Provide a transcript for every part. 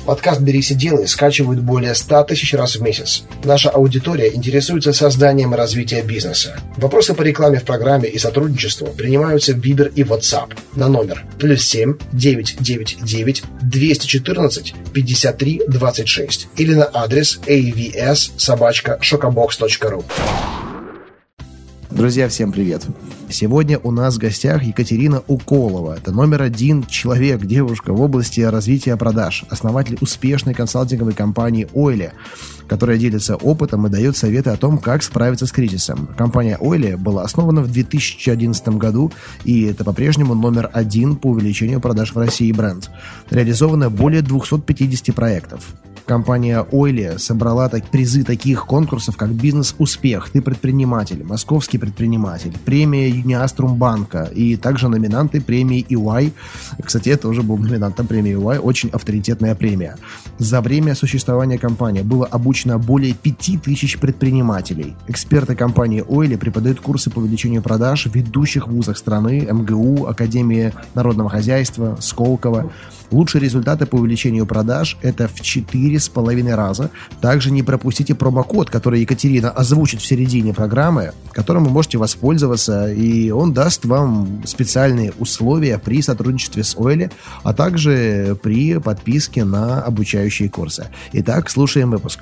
Подкаст «Берись и делай» скачивают более 100 тысяч раз в месяц. Наша аудитория интересуется созданием и развитием бизнеса. Вопросы по рекламе в программе и сотрудничеству принимаются в Viber и WhatsApp на номер +7 999 214 53 26 или на адрес avs@shokabox.ru. Друзья, всем привет! Сегодня у нас в гостях Екатерина Уколова. Это номер один человек, девушка в области развития продаж, основатель успешной консалтинговой компании Ойли, которая делится опытом и дает советы о том, как справиться с кризисом. Компания Ойли была основана в 2011 году, и это по-прежнему номер один по увеличению продаж в России бренд. Реализовано более 250 проектов. Компания Ойли собрала призы таких конкурсов, как «Бизнес-успех», «Ты предприниматель», «Московский предприниматель», премия Юниаструм банка и также номинанты премии EY. Кстати, я тоже был номинантом премии EY, очень авторитетная премия. За время существования компании было обучено более 5000 предпринимателей. Эксперты компании Ойли преподают курсы по увеличению продаж в ведущих вузах страны: МГУ, Академии народного хозяйства, Сколково. Лучшие результаты по увеличению продаж – это в 4,5 раза. Также не пропустите промокод, который Екатерина озвучит в середине программы, которым вы можете воспользоваться, и он даст вам специальные условия при сотрудничестве с Ойли, а также при подписке на обучающие курсы. Итак, слушаем выпуск.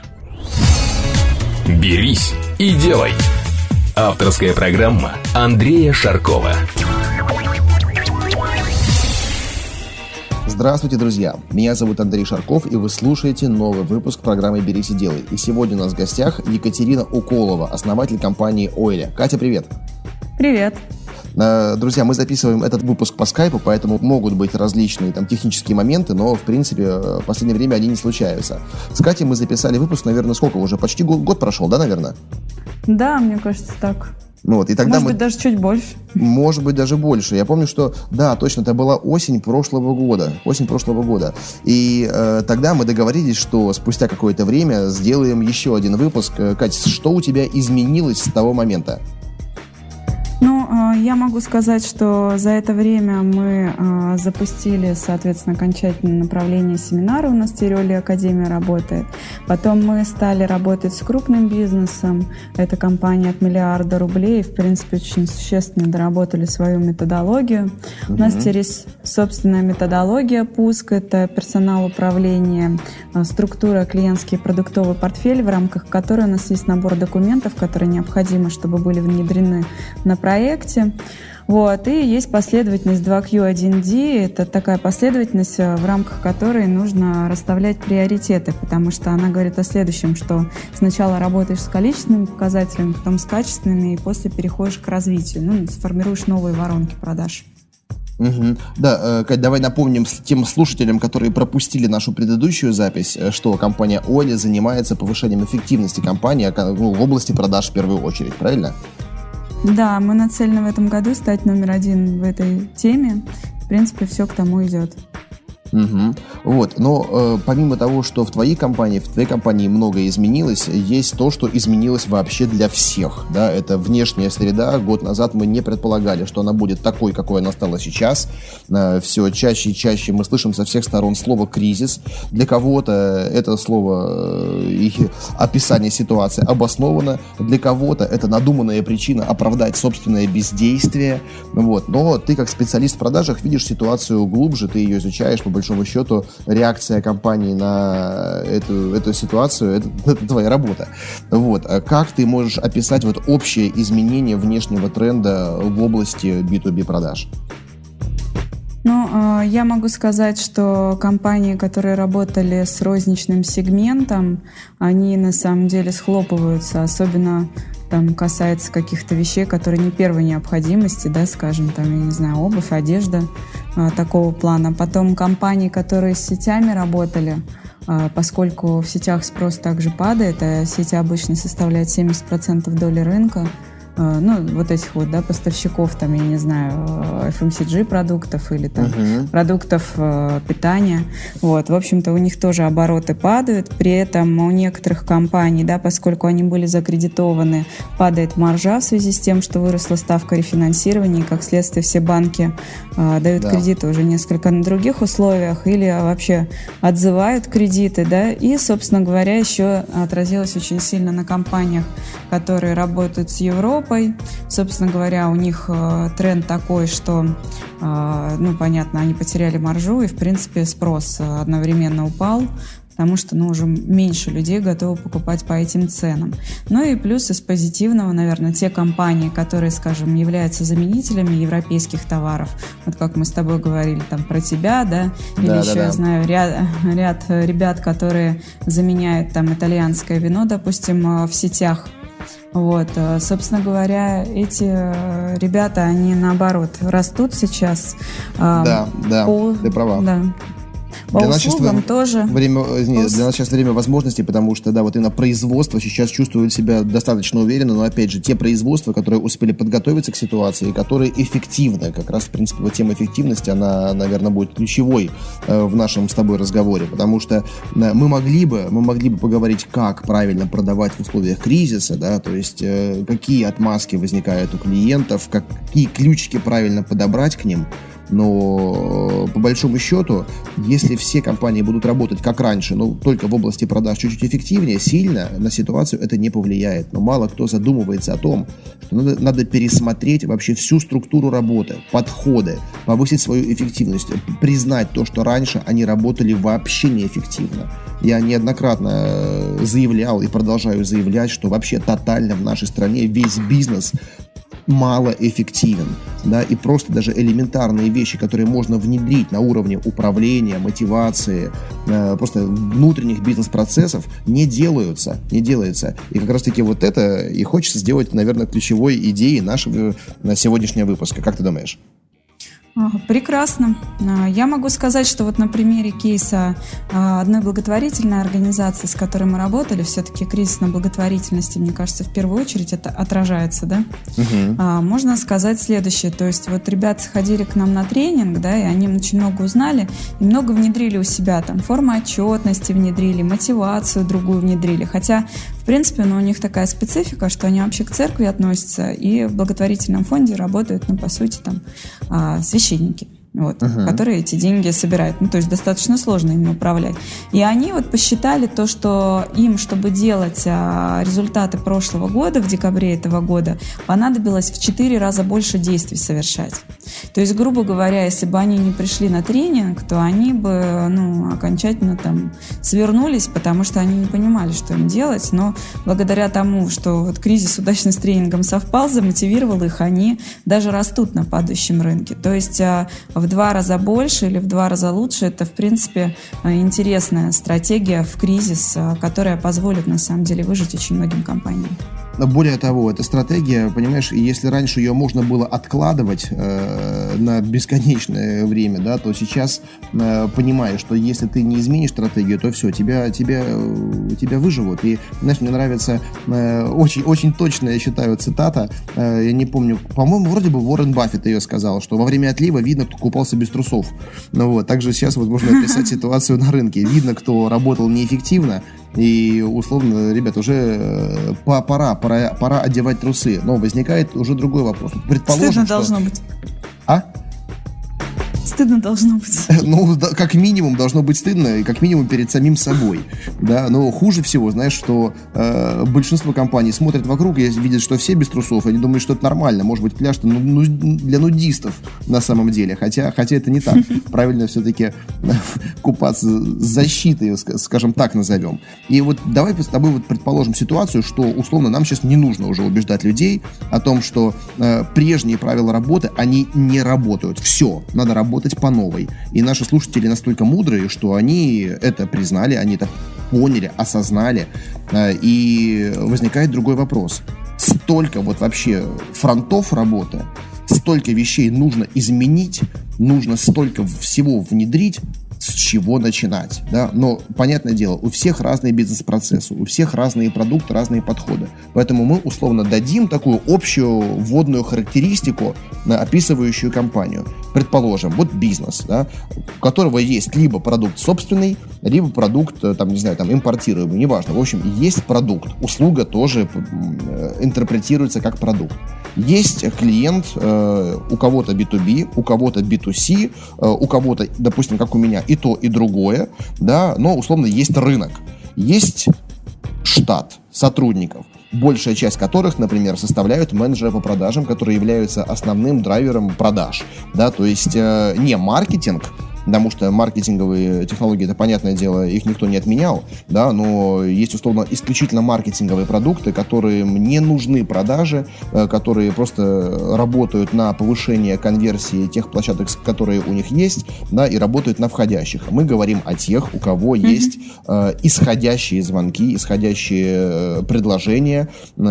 «Берись и делай». Авторская программа Андрея Шаркова. Здравствуйте, друзья! Меня зовут Андрей Шарков, и вы слушаете новый выпуск программы «Берись и делай». И сегодня у нас в гостях Екатерина Уколова, основатель компании Ойли. Катя, привет! Привет! Друзья, мы записываем этот выпуск по скайпу, поэтому могут быть различные технические моменты, но, в принципе, в последнее время они не случаются. С Катей мы записали выпуск, наверное, сколько уже? Почти год прошел, да, наверное? Да, мне кажется, так. И тогда может быть, даже чуть больше. Может быть, даже больше. Я помню, что, да, точно, это была осень прошлого года. И тогда мы договорились, что спустя какое-то время сделаем еще один выпуск. Катя, что у тебя изменилось с того момента? Я могу сказать, что за это время мы запустили, соответственно, окончательное направление семинара. У нас теперь Ойли Академия работает. Потом мы стали работать с крупным бизнесом. Это компания от миллиарда рублей. В принципе, очень существенно доработали свою методологию. У нас теперь есть собственная методология «Пуск». Это персонал управления, структура, клиентский продуктовый портфель, в рамках которой у нас есть набор документов, которые необходимы, чтобы были внедрены на проекте. И есть последовательность 2Q1D. Это такая последовательность, в рамках которой нужно расставлять приоритеты, потому что она говорит о следующем, что сначала работаешь с количественными показателями, потом с качественными, и после переходишь к развитию, сформируешь новые воронки продаж. Да, Кать, давай напомним тем слушателям, которые пропустили нашу предыдущую запись, что компания Ойли занимается повышением эффективности компании в области продаж в первую очередь, правильно? Да, мы нацелены в этом году стать номер один в этой теме. В принципе, все к тому идет. Но помимо того, что в твоей компании многое изменилось, есть то, что изменилось вообще для всех. Да? Это внешняя среда. Год назад мы не предполагали, что она будет такой, какой она стала сейчас. Все чаще и чаще мы слышим со всех сторон слово «кризис». Для кого-то это слово и описание ситуации обосновано, для кого-то это надуманная причина оправдать собственное бездействие. Но ты как специалист в продажах видишь ситуацию глубже, ты ее изучаешь, по большому счету, реакция компании на эту ситуацию – это твоя работа. Как ты можешь описать общее изменение внешнего тренда в области B2B продаж? Я могу сказать, что компании, которые работали с розничным сегментом, они на самом деле схлопываются, особенно касается каких-то вещей, которые не первой необходимости, да, скажем, обувь, одежда, такого плана. Потом компании, которые с сетями работали, поскольку в сетях спрос также падает, а сети обычно составляют 70% доли рынка, вот этих вот, да, поставщиков, там, я не знаю, FMCG продуктов или там продуктов питания. Вот, в общем-то, у них тоже обороты падают. При этом у некоторых компаний, да, поскольку они были закредитованы, падает маржа в связи с тем, что выросла ставка рефинансирования, и, как следствие, все банки дают кредиты уже несколько на других условиях или вообще отзывают кредиты, да, и, собственно говоря, еще отразилось очень сильно на компаниях, которые работают с Европой. Собственно говоря, у них тренд такой, что, понятно, они потеряли маржу, и, в принципе, спрос одновременно упал, потому что, уже меньше людей готовы покупать по этим ценам. Ну и плюс из позитивного, наверное, те компании, которые, скажем, являются заменителями европейских товаров, вот как мы с тобой говорили там про тебя, да, или еще, я знаю, ряд ребят, которые заменяют там итальянское вино, допустим, в сетях. Вот, собственно говоря, эти ребята, они наоборот растут сейчас. Ты права. Да. Для нас сейчас время возможностей, потому что, вот именно производство сейчас чувствует себя достаточно уверенно, но, опять же, те производства, которые успели подготовиться к ситуации, которые эффективны, как раз, в принципе, вот тема эффективности, она, наверное, будет ключевой в нашем с тобой разговоре, потому что мы могли бы поговорить, как правильно продавать в условиях кризиса, да, то есть какие отмазки возникают у клиентов, какие ключики правильно подобрать к ним. Но по большому счету, если все компании будут работать как раньше, только в области продаж чуть-чуть эффективнее, сильно на ситуацию это не повлияет. Но мало кто задумывается о том, что надо пересмотреть вообще всю структуру работы, подходы, повысить свою эффективность, признать то, что раньше они работали вообще неэффективно. Я неоднократно заявлял и продолжаю заявлять, что вообще тотально в нашей стране весь бизнес малоэффективен, да, и просто даже элементарные вещи, которые можно внедрить на уровне управления, мотивации, просто внутренних бизнес-процессов, не делаются. И как раз-таки вот это и хочется сделать, наверное, ключевой идеей нашего сегодняшнего выпуска. Как ты думаешь? Прекрасно. Я могу сказать, что вот на примере кейса одной благотворительной организации, с которой мы работали, все-таки кризис на благотворительности, мне кажется, в первую очередь это отражается, да? Можно сказать следующее. То есть вот ребята сходили к нам на тренинг, да, и они очень много узнали, и много внедрили у себя, там, формы отчетности внедрили, мотивацию другую внедрили. Хотя, в принципе, у них такая специфика, что они вообще к церкви относятся и в благотворительном фонде работают, по сути, там, священники, которые эти деньги собирают. То есть достаточно сложно ими управлять. И они посчитали то, что им, чтобы делать результаты прошлого года, в декабре этого года, понадобилось в 4 раза больше действий совершать. То есть, грубо говоря, если бы они не пришли на тренинг, то они бы окончательно там свернулись, потому что они не понимали, что им делать. Но благодаря тому, что кризис удачно с тренингом совпал, замотивировал их, они даже растут на падающем рынке. То есть в 2 раза больше или в 2 раза лучше — это, в принципе, интересная стратегия в кризис, которая позволит, на самом деле, выжить очень многим компаниям. Более того, эта стратегия, понимаешь, если раньше ее можно было откладывать на бесконечное время, да, то сейчас понимаешь, что если ты не изменишь стратегию, то все, тебя выживут. И, знаешь, мне нравится очень точно, я считаю, цитата, я не помню, по-моему, вроде бы Уоррен Баффет ее сказал, что во время отлива видно, кто купался без трусов. Также сейчас можно описать ситуацию на рынке. Видно, кто работал неэффективно, и, условно, ребят, уже пора одевать трусы. Но возникает уже другой вопрос. Предположим, стыдно должно быть. Стыдно должно быть. Как минимум должно быть стыдно, и как минимум перед самим собой. Да? Но хуже всего, знаешь, что большинство компаний смотрят вокруг и видят, что все без трусов, и они думают, что это нормально. Может быть, пляж для нудистов на самом деле. Хотя это не так. Правильно все-таки купаться с защитой, скажем так, назовем. И давай с тобой предположим ситуацию, что, условно, нам сейчас не нужно уже убеждать людей о том, что прежние правила работы, они не работают. Все, надо работать по новой. И наши слушатели настолько мудрые, что они это признали, они это поняли, осознали. И возникает другой вопрос. Столько вообще фронтов работы, столько вещей нужно изменить, нужно столько всего внедрить. с чего начинать, да, но, понятное дело, у всех разные бизнес-процессы, у всех разные продукты, разные подходы, поэтому мы условно дадим такую общую вводную характеристику, описывающую компанию. Предположим, вот бизнес, да, у которого есть либо продукт собственный, либо продукт, там, не знаю, там, импортируемый, неважно, в общем, есть продукт, услуга тоже интерпретируется как продукт. Есть клиент, у кого-то B2B, у кого-то B2C, у кого-то, допустим, как у меня, и то, и другое, да, но условно есть рынок, есть штат сотрудников, большая часть которых, например, составляют менеджеры по продажам, которые являются основным драйвером продаж, да, то есть не маркетинг, потому что маркетинговые технологии, это понятное дело, их никто не отменял, да, но есть условно исключительно маркетинговые продукты, которым не нужны продажи, которые просто работают на повышение конверсии тех площадок, которые у них есть, да, и работают на входящих. Мы говорим о тех, у кого есть исходящие звонки, исходящие предложения,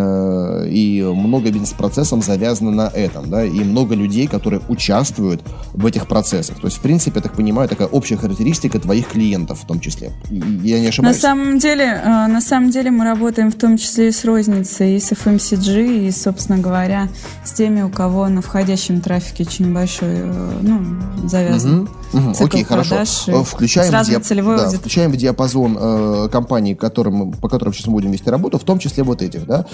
и много бизнес-процессов завязано на этом, да, и много людей, которые участвуют в этих процессах. То есть, в принципе, я так понимаю, такая общая характеристика твоих клиентов в том числе. Я не ошибаюсь? На самом деле мы работаем в том числе и с розницей, и с FMCG, и, собственно говоря, с теми, у кого на входящем трафике очень большой, завязан цикл Окей, продаж. хорошо. Включаем в диапазон компаний, по которым сейчас мы будем вести работу, в том числе вот этих, да.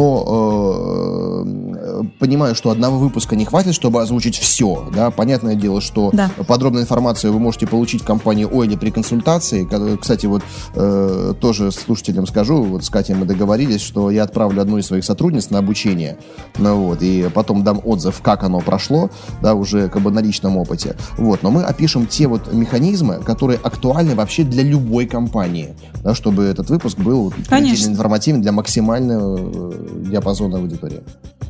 Но понимаю, что одного выпуска не хватит, чтобы озвучить все, да. Понятное дело, что подробную информацию вы можете получить в компании Ойли при консультации. Кстати, вот тоже слушателям скажу, вот с Катей мы договорились, что я отправлю одну из своих сотрудниц на обучение, и потом дам отзыв, как оно прошло, да, уже как бы на личном опыте. Вот, но мы опишем те вот механизмы, которые актуальны вообще для любой компании, да, чтобы этот выпуск был предельно информативен для максимального диапазона аудитории.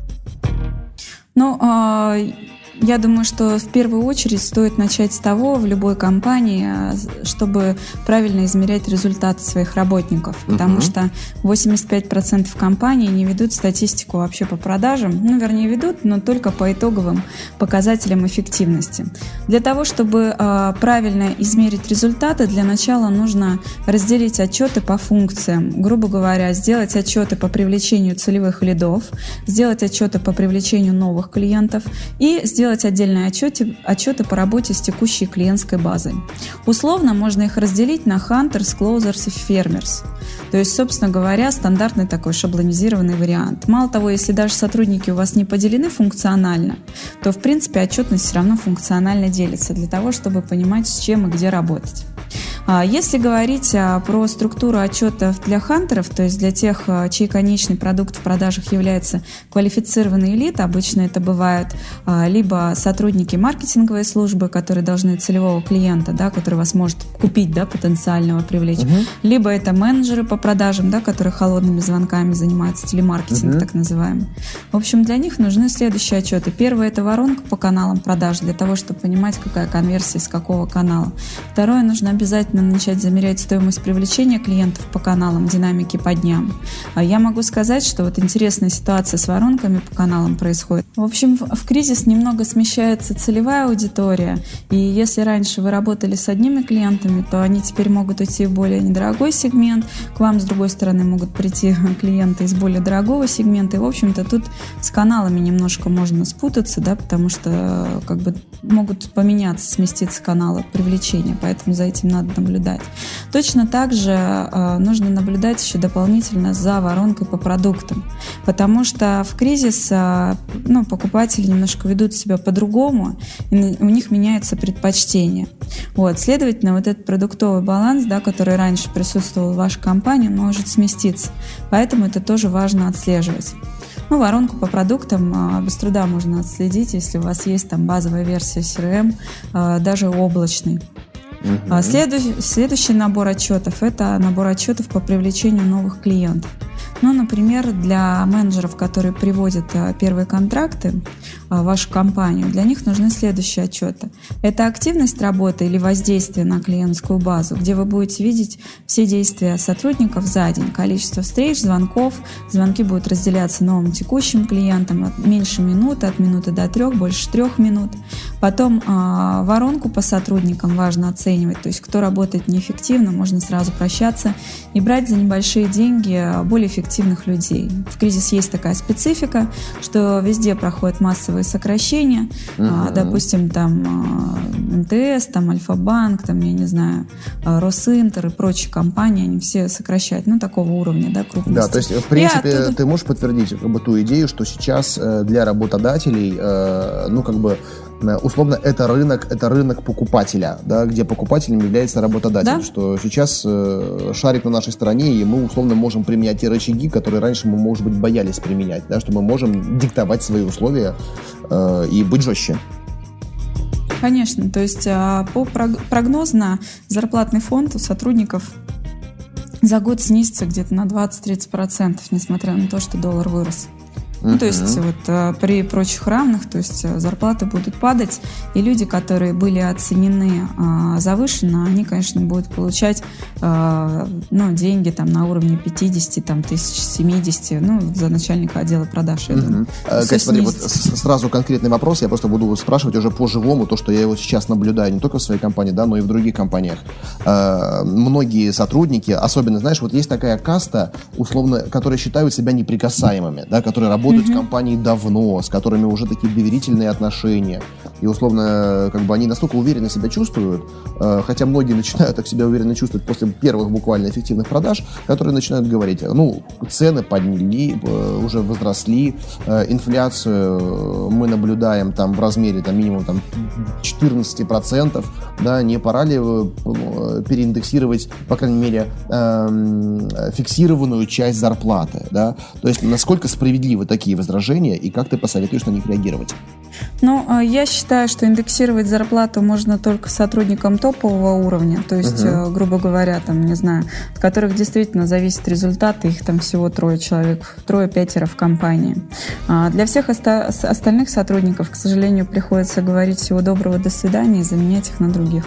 Я думаю, что в первую очередь стоит начать с того в любой компании, чтобы правильно измерять результаты своих работников, потому что 85% компаний не ведут статистику вообще по продажам, вернее ведут, но только по итоговым показателям эффективности. Для того, чтобы правильно измерить результаты, для начала нужно разделить отчеты по функциям, грубо говоря, сделать отчеты по привлечению целевых лидов, сделать отчеты по привлечению новых клиентов и сделать отдельные отчеты по работе с текущей клиентской базой. Условно можно их разделить на hunters, closers и farmers. То есть, собственно говоря, стандартный такой шаблонизированный вариант. Мало того, если даже сотрудники у вас не поделены функционально, то, в принципе, отчетность все равно функционально делится для того, чтобы понимать, с чем и где работать. Если говорить про структуру отчетов для хантеров, то есть для тех, чей конечный продукт в продажах является квалифицированный лид, обычно это бывают либо сотрудники маркетинговой службы, которые должны целевого клиента, да, который вас может купить, да, потенциального привлечь, либо это менеджеры по продажам, да, которые холодными звонками занимаются, телемаркетинг так называемый. В общем, для них нужны следующие отчеты. Первое – это воронка по каналам продаж, для того, чтобы понимать, какая конверсия из какого канала. Второе – нужно обязательно начать замерять стоимость привлечения клиентов по каналам, динамики по дням. Я могу сказать, что вот интересная ситуация с воронками по каналам происходит. В общем, в кризис немного смещается целевая аудитория, и если раньше вы работали с одними клиентами, то они теперь могут уйти в более недорогой сегмент, к вам, с другой стороны, могут прийти клиенты из более дорогого сегмента, и, в общем-то, тут с каналами немножко можно спутаться, да, потому что как бы могут поменяться, сместиться каналы привлечения, поэтому за этим надо наблюдать. Точно так же нужно наблюдать еще дополнительно за воронкой по продуктам, потому что в кризис покупатели немножко ведут себя по-другому, и у них меняются предпочтения. Вот, следовательно, вот этот продуктовый баланс, да, который раньше присутствовал в вашей компании, может сместиться, поэтому это тоже важно отслеживать. Воронку по продуктам без труда можно отследить, если у вас есть там базовая версия CRM, даже облачный. Следующий набор отчетов – это набор отчетов по привлечению новых клиентов. Ну, например, для менеджеров, которые приводят первые контракты в вашу компанию, для них нужны следующие отчеты. Это активность работы или воздействие на клиентскую базу, где вы будете видеть все действия сотрудников за день, количество встреч, звонков. Звонки будут разделяться новым текущим клиентам от меньше минуты, от минуты до 3, больше 3 минут. Потом воронку по сотрудникам важно оценивать, то есть кто работает неэффективно, можно сразу прощаться и брать за небольшие деньги более эффективных людей. В кризис есть такая специфика, что везде проходят массовые сокращения, допустим, там МТС, там Альфа-банк, там, я не знаю, Росинтер и прочие компании, они все сокращают, такого уровня, да, крупности. Да, то есть, в принципе, ты можешь подтвердить ту идею, что сейчас для работодателей, условно, это рынок покупателя, да, где покупателем является работодатель, да? Что сейчас шарик на нашей стороне, и мы условно можем применять те рычаги, которые раньше мы, может быть, боялись применять, да, что мы можем диктовать свои условия и быть жестче. Конечно, то есть прогноз на зарплатный фонд у сотрудников за год снизится где-то на 20-30%, несмотря на то, что доллар вырос. То есть при прочих равных, то есть зарплаты будут падать, и люди, которые были оценены завышенно, они, конечно, будут получать деньги там на уровне 50 тысяч, 70, за начальника отдела продаж. Кать, смотри, вот сразу конкретный вопрос, я просто буду спрашивать уже по-живому, то, что я его сейчас наблюдаю не только в своей компании, да, но и в других компаниях. Многие сотрудники, особенно, знаешь, вот есть такая каста, условно, которые считают себя неприкасаемыми, да, которые работают в компании давно, с которыми уже такие доверительные отношения. И, условно, они настолько уверенно себя чувствуют, хотя многие начинают так себя уверенно чувствовать после первых буквально эффективных продаж, которые начинают говорить, цены подняли, уже возросли, инфляцию мы наблюдаем там в размере минимум 14%, да, не пора ли переиндексировать, по крайней мере, фиксированную часть зарплаты, да? То есть, насколько справедливы такие возражения, и как ты посоветуешь на них реагировать? Я считаю, что индексировать зарплату можно только сотрудникам топового уровня, то есть, грубо говоря, от которых действительно зависит результат, их там всего 3 человек, 3-5 в компании. Для всех остальных сотрудников, к сожалению, приходится говорить всего доброго, до свидания и заменять их на других.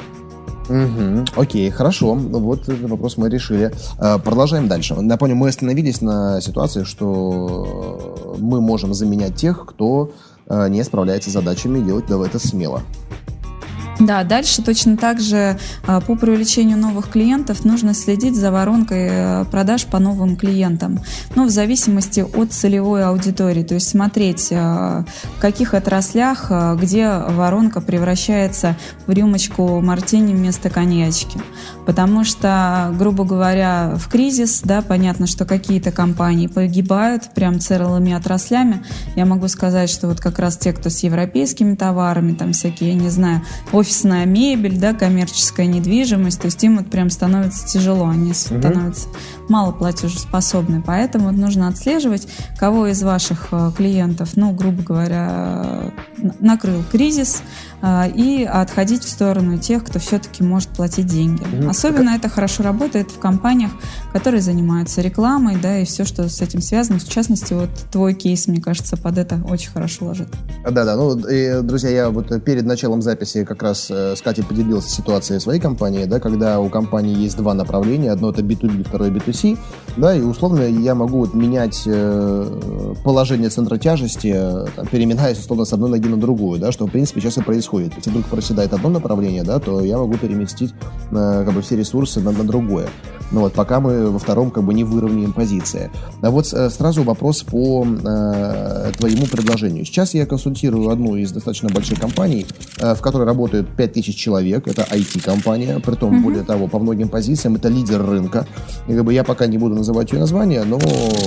Окей, хорошо. Вот этот вопрос мы решили. Продолжаем дальше. Напомню, мы остановились на ситуации, что мы можем заменять тех, кто не справляется с задачами, делать это смело. Да, дальше точно так же по привлечению новых клиентов нужно следить за воронкой продаж по новым клиентам. В зависимости от целевой аудитории. То есть смотреть, в каких отраслях, где воронка превращается в рюмочку мартини вместо коньячки. Потому что, грубо говоря, в кризис, да, понятно, что какие-то компании погибают прям целыми отраслями. Я могу сказать, что вот как раз те, кто с европейскими товарами, там всякие, я не знаю, офисная мебель, да, коммерческая недвижимость, то есть им вот прям становится тяжело, они становятся мало платежеспособны. Поэтому нужно отслеживать, кого из ваших клиентов, грубо говоря, накрыл кризис, и отходить в сторону тех, кто все-таки может платить деньги. Особенно это хорошо работает в компаниях, которые занимаются рекламой, да, и все, что с этим связано. В частности, вот твой кейс, мне кажется, под это очень хорошо ложит. Да. Друзья, я вот перед началом записи как раз с Катей поделился ситуацией своей компании, да, когда у компании есть 2 направления. Одно это B2B, второе B2C, да, и условно я могу менять положение центра тяжести, переминаясь условно с одной ноги на другую, да, что в принципе сейчас и происходит. Если вдруг проседает одно направление, да, то я могу переместить все ресурсы на другое. Пока мы во втором не выровняем позиции. А вот сразу вопрос по твоему предложению. Сейчас я консультирую одну из достаточно больших компаний, в которой работают 5000 человек. Это IT-компания, притом, более того, по многим позициям это лидер рынка. И я пока не буду называть ее название, но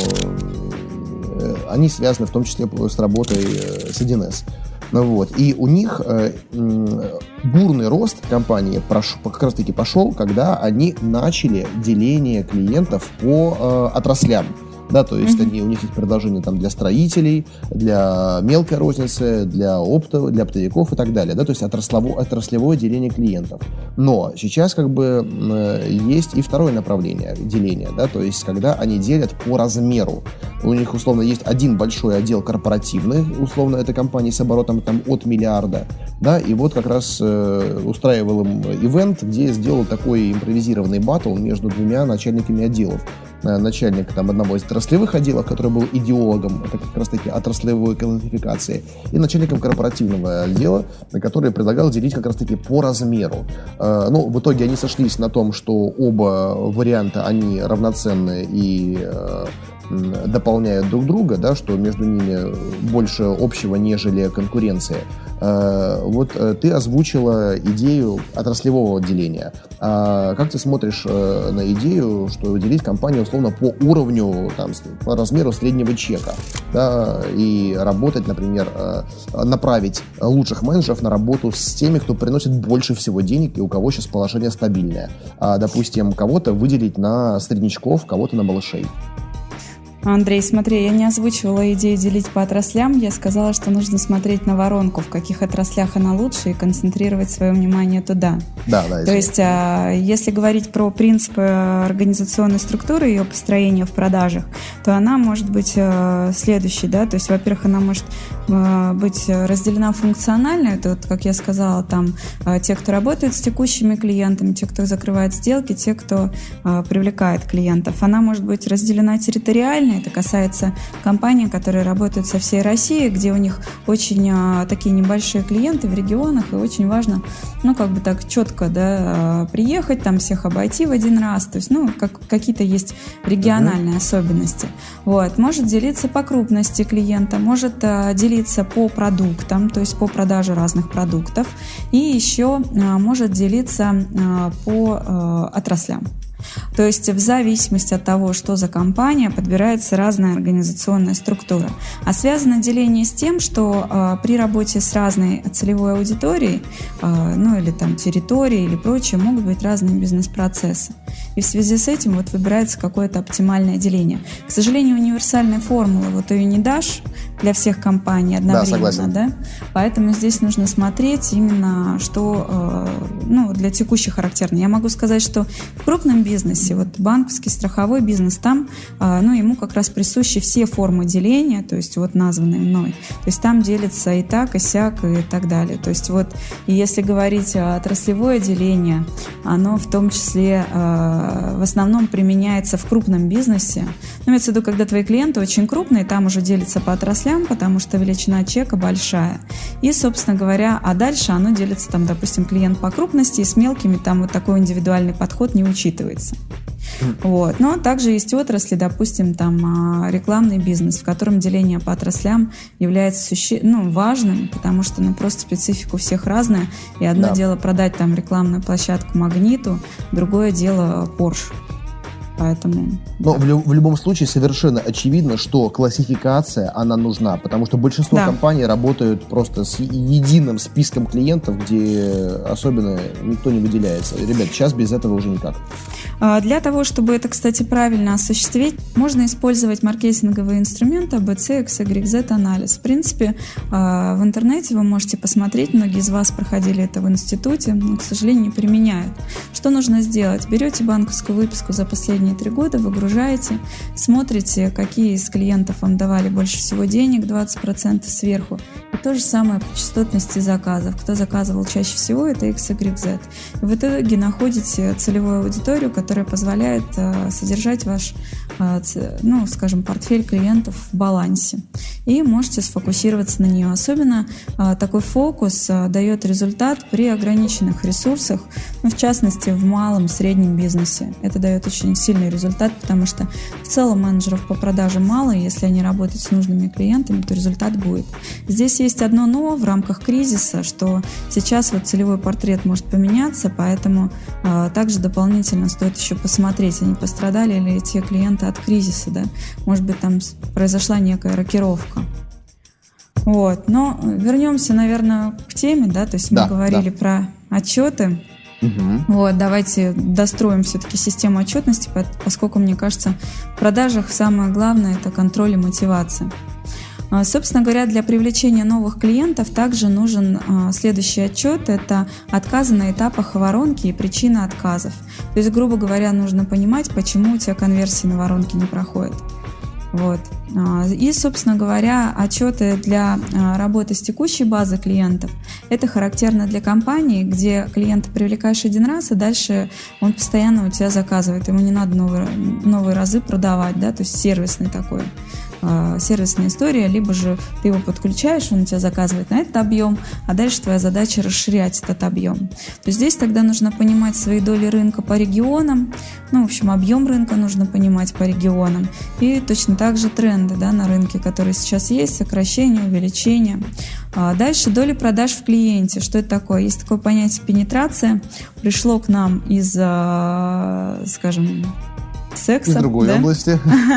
они связаны в том числе с работой с 1С. И у них бурный рост компании как раз-таки пошел, когда они начали деление клиентов по отраслям. Да, то есть у них есть предложения там для строителей, для мелкой розницы, для оптовых, для оптовиков и так далее, да, то есть отраслевое деление клиентов. Но сейчас как бы есть и второе направление деления, да, то есть когда они делят по размеру. У них условно есть один большой отдел корпоративный, условно это компании с оборотом там от миллиарда, да, и вот как раз устраивал им ивент, где сделал такой импровизированный баттл между двумя начальниками отделов. Начальник там одного из отраслевых отделов, который был идеологом, это как раз таки отраслевой классификации, и начальником корпоративного отдела, который предлагал делить как раз таки по размеру. Ну, в итоге они сошлись на том, что оба варианта, они равноценны и дополняют друг друга, да, что между ними больше общего, нежели конкуренция. Вот ты озвучила идею отраслевого деления. Как ты смотришь на идею, что делить компанию условно по уровню, там, по размеру среднего чека, да, и работать, например, направить лучших менеджеров на работу с теми, кто приносит больше всего денег и у кого сейчас положение стабильное. Допустим, кого-то выделить на среднячков, кого-то на малышей. Андрей, смотри, я не озвучивала идею делить по отраслям, я сказала, что нужно смотреть на воронку, в каких отраслях она лучше, и концентрировать свое внимание туда. Да, то есть, если говорить про принципы организационной структуры и ее построения в продажах, то она может быть следующей, да, то есть, во-первых, она может быть разделена функционально, это вот, как я сказала, там те, кто работает с текущими клиентами, те, кто закрывает сделки, те, кто привлекает клиентов. Она может быть разделена территориально. Это касается компаний, которые работают со всей Россией, где у них очень такие небольшие клиенты в регионах, и очень важно, ну, как бы так четко, да, приехать, там всех обойти в один раз, то есть, ну, какие-то есть региональные особенности. Вот. Может делиться по крупности клиента, может делиться по продуктам, то есть по продаже разных продуктов, и еще может делиться по отраслям. То есть в зависимости от того, что за компания, подбирается разная организационная структура. А связано деление с тем, что при работе с разной целевой аудиторией, ну или там территорией или прочее, могут быть разные бизнес-процессы. И в связи с этим вот выбирается какое-то оптимальное деление. К сожалению, универсальной формулы вот ее не дашь для всех компаний одновременно, да? Поэтому здесь нужно смотреть именно, что ну, для текущих характерно. Я могу сказать, что в крупном бизнесе, вот банковский, страховой бизнес, там, ну, ему как раз присущи все формы деления, то есть вот названные мной. То есть там делится и так, и сяк, и так далее. То есть вот, и если говорить отраслевое деление, оно в том числе в основном применяется в крупном бизнесе. Ну, имеется в виду, когда твои клиенты очень крупные, там уже делится по отраслям, потому что величина чека большая. И, собственно говоря, а дальше оно делится, там, допустим, клиент по крупности, и с мелкими там вот такой индивидуальный подход не учитывается. Вот. Но также есть отрасли, допустим, там рекламный бизнес, в котором деление по отраслям является важным, потому что просто специфика у всех разная. И одно дело продать там рекламную площадку Магниту, другое дело Porsche. Поэтому... Но в любом случае совершенно очевидно, что классификация, она нужна, потому что большинство компаний работают просто с единым списком клиентов, где особенно никто не выделяется. Ребят, сейчас без этого уже никак. Для того, чтобы это, кстати, правильно осуществить, можно использовать маркетинговые инструменты ABC, X, Y, Z анализ. В принципе, в интернете вы можете посмотреть, многие из вас проходили это в институте, но, к сожалению, не применяют. Что нужно сделать? Берете банковскую выписку за последние 3 года, выгружаете, смотрите, какие из клиентов вам давали больше всего денег, 20% сверху. И то же самое по частотности заказов. Кто заказывал чаще всего, это X, Y, Z. И в итоге находите целевую аудиторию, которая позволяет содержать ваш, скажем, портфель клиентов в балансе. И можете сфокусироваться на нее. Особенно такой фокус дает результат при ограниченных ресурсах, в частности, в малом, среднем бизнесе. Это дает очень сильный результат, потому что в целом менеджеров по продаже мало, и если они работают с нужными клиентами, то результат будет. Здесь есть одно но в рамках кризиса, что сейчас вот целевой портрет может поменяться, поэтому также дополнительно стоит еще посмотреть, не пострадали ли те клиенты от кризиса, да? Может быть, там произошла некая рокировка. Вот. Но вернемся, наверное, к теме, да, то есть мы говорили про отчеты. Вот, давайте достроим все-таки систему отчетности, поскольку, мне кажется, в продажах самое главное – это контроль и мотивация. Собственно говоря, для привлечения новых клиентов также нужен следующий отчет – это отказы на этапах воронки и причины отказов. То есть, грубо говоря, нужно понимать, почему у тебя конверсии на воронке не проходит. Вот. И, собственно говоря, отчеты для работы с текущей базой клиентов – это характерно для компании, где клиента привлекаешь один раз, и дальше он постоянно у тебя заказывает. Ему не надо новые разы продавать, да, то есть сервисная история, либо же ты его подключаешь, он у тебя заказывает на этот объем, а дальше твоя задача расширять этот объем. То есть здесь тогда нужно понимать свои доли рынка по регионам, в общем, объем рынка нужно понимать по регионам, и точно так же тренды, да, на рынке, которые сейчас есть, сокращение, увеличение. Дальше доли продаж в клиенте. Что это такое? Есть такое понятие пенетрация. Пришло к нам из, скажем, секса. Из другой области.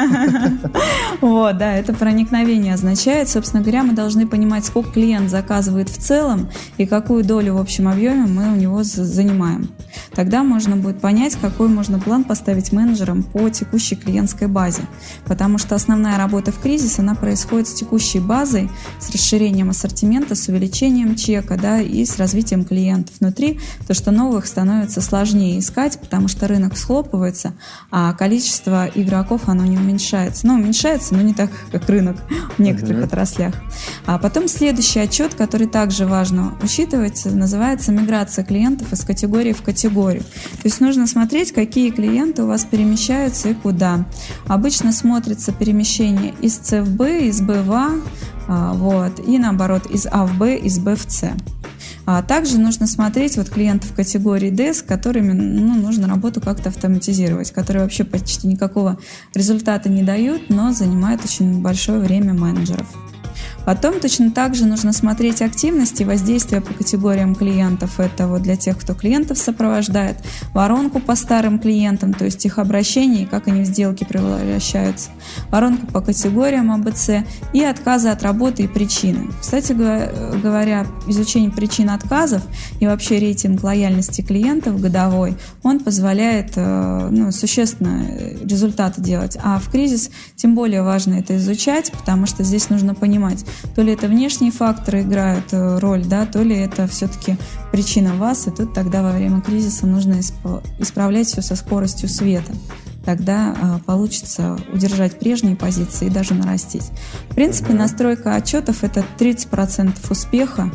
Вот, да, это проникновение означает. Собственно говоря, мы должны понимать, сколько клиент заказывает в целом и какую долю в общем объеме мы у него занимаем. Тогда можно будет понять, какой можно план поставить менеджерам по текущей клиентской базе. Потому что основная работа в кризис, она происходит с текущей базой, с расширением ассортимента, с увеличением чека, да, и с развитием клиентов внутри, то что новых становится сложнее искать, потому что рынок схлопывается, а количество игроков, оно не уменьшается. Уменьшается, но не так, как рынок в некоторых отраслях. А потом следующий отчет, который также важно учитывать, называется миграция клиентов из категории в категорию. То есть нужно смотреть, какие клиенты у вас перемещаются и куда. Обычно смотрится перемещение из С в Б, из Б в А, вот, и наоборот, из А в Б, из Б в С. Также нужно смотреть клиентов категории D, с которыми нужно работу как-то автоматизировать, которые вообще почти никакого результата не дают, но занимают очень большое время менеджеров. Потом точно так же нужно смотреть активности и воздействия по категориям клиентов. Это для тех, кто клиентов сопровождает, воронку по старым клиентам, то есть их обращения и как они в сделки превращаются, воронку по категориям АБЦ и отказы от работы и причины. Кстати говоря, изучение причин отказов и вообще рейтинг лояльности клиентов годовой, он позволяет существенно результаты делать. А в кризис тем более важно это изучать, потому что здесь нужно понимать, то ли это внешние факторы играют роль, да, то ли это все-таки причина вас, и тут тогда во время кризиса нужно исправлять все со скоростью света. Тогда получится удержать прежние позиции и даже нарастить. В принципе, настройка отчетов – это 30% успеха.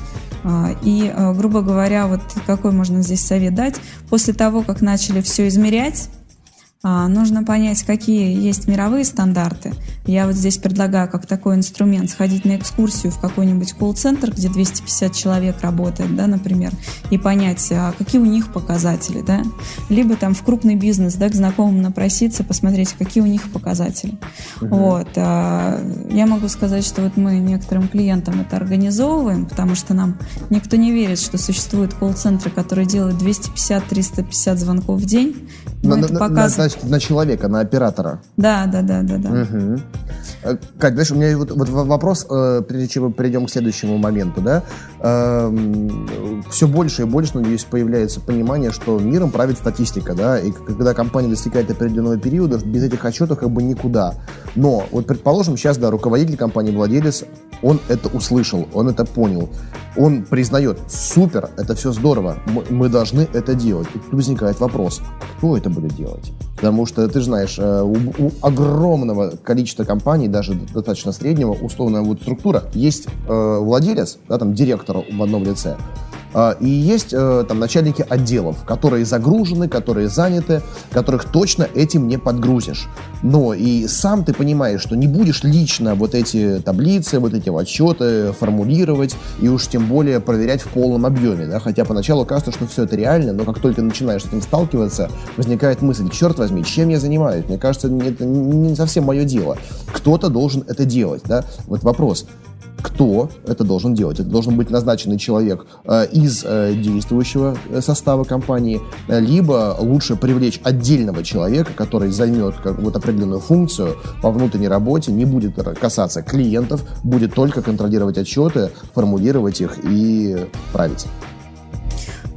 И, грубо говоря, какой можно здесь совет дать? После того, как начали все измерять, нужно понять, какие есть мировые стандарты. Я здесь предлагаю как такой инструмент сходить на экскурсию в какой-нибудь колл-центр, где 250 человек работает, да, например, и понять, какие у них показатели, да, либо там в крупный бизнес, да, к знакомым напроситься, посмотреть, какие у них показатели. Я могу сказать, что мы некоторым клиентам это организовываем, потому что нам никто не верит, что существуют колл-центры, которые делают 250-350 звонков в день. На человека, на оператора. Да. Угу. Кать, знаешь, у меня вопрос, прежде чем мы перейдем к следующему моменту, да, все больше и больше, надеюсь, появляется понимание, что миром правит статистика, да, и когда компания достигает определенного периода, без этих отчетов никуда. Но, предположим, сейчас, да, руководитель компании, владелец, он это услышал, он это понял, он признает, супер, это все здорово, мы должны это делать. И тут возникает вопрос, кто это будет делать? Потому что, ты же знаешь, у огромного количества компаний, даже достаточно среднего, условная структура, есть владелец, да, там, директор в одном лице, и есть там начальники отделов, которые загружены, которые заняты, которых точно этим не подгрузишь. Но и сам ты понимаешь, что не будешь лично эти таблицы, эти отчеты формулировать и уж тем более проверять в полном объеме. Да? Хотя поначалу кажется, что все это реально, но как только начинаешь с этим сталкиваться, возникает мысль, черт возьми, чем я занимаюсь? Мне кажется, это не совсем мое дело. Кто-то должен это делать. Да? Вопрос. Кто это должен делать? Это должен быть назначенный человек из действующего состава компании, либо лучше привлечь отдельного человека, который займет определенную функцию по внутренней работе, не будет касаться клиентов, будет только контролировать отчеты, формулировать их и править.